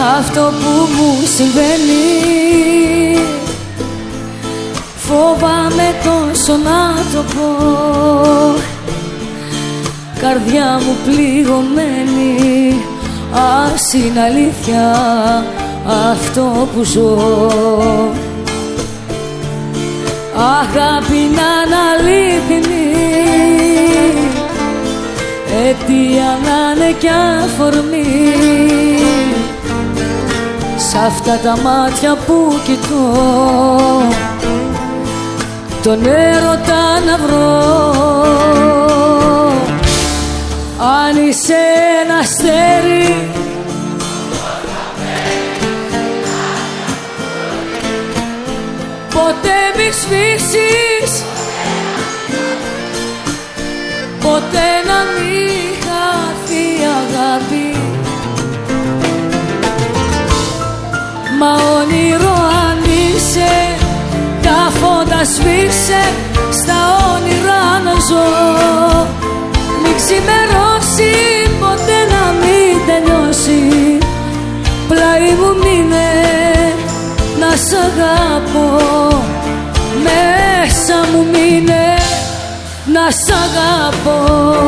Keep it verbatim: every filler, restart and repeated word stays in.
αυτό που μου συμβαίνει. Φοβάμαι τόσο να το πω, καρδιά μου πληγωμένη, ας είναι αλήθεια αυτό που ζω. Αγάπη να είναι αλήθινη, αιτία να είναι κι αφορμή, σ' αυτά τα μάτια που κοιτώ τον έρωτα να βρω. Αν είσαι ένα αστέρι, ποτέ μη σφίξεις, ποτέ να μην χαθεί αγάπη. Μα όνειρο αν είσαι, τα φώτα σβήσε, στα όνειρα να ζω. Μη ξημερώσει, ποτέ να μην τελειώσει, πλάι μου μείνε να σ' αγαπώ, μέσα μου μείνε να σ' αγαπώ.